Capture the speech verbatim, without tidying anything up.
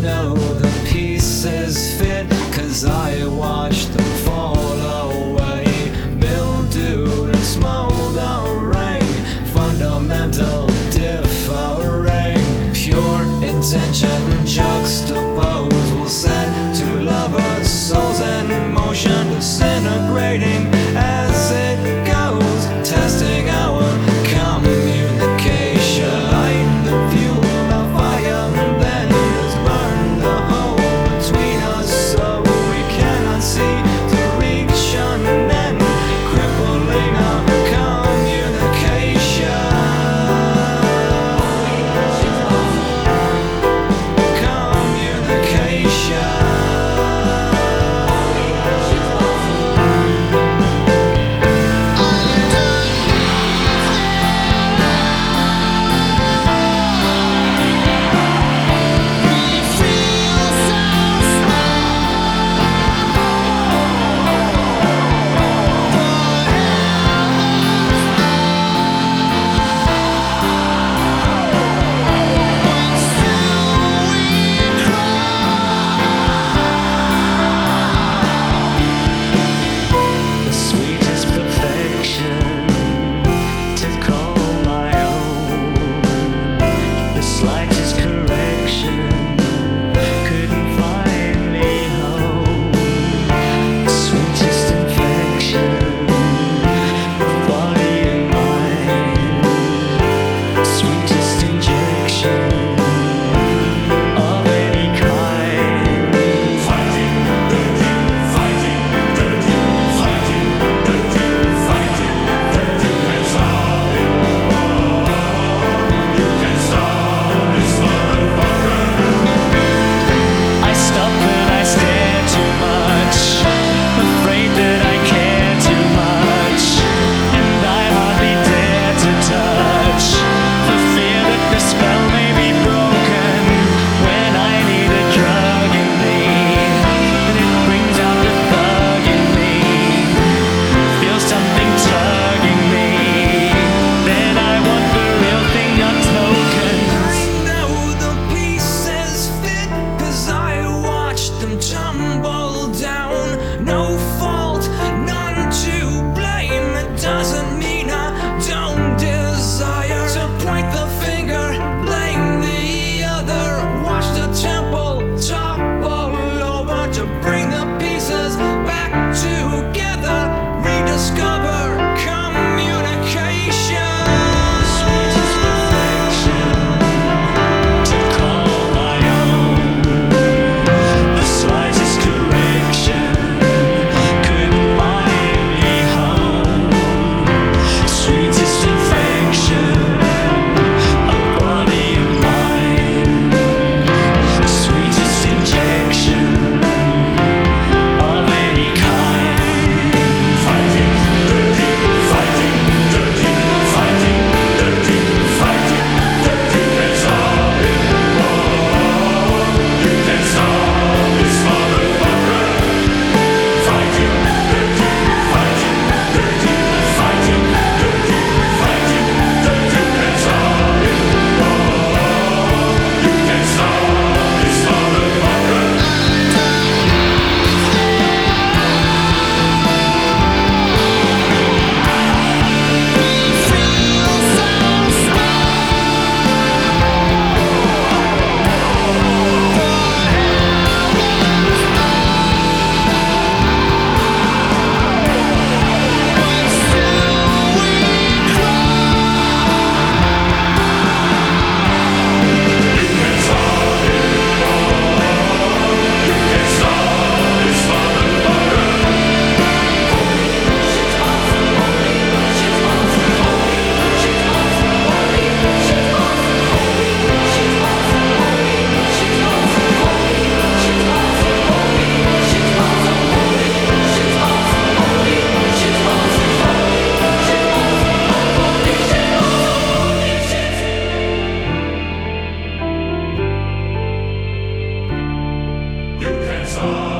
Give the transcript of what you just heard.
know the pieces fit, 'cause I watched them fall away. Mildewed and smoldering, fundamental differing. Pure intention juxtaposed will set two lovers' souls in motion, disintegrating as it goes, testing our communication. Light the fuel of fire, then just burn the hole between us so we cannot see to reach an end, crippling our communication. Tumble down, no fault, none to blame. It doesn't mean I don't desire to point the finger, blame the other. Watch the temple topple over to bring the pieces back together, rediscover communication. Song.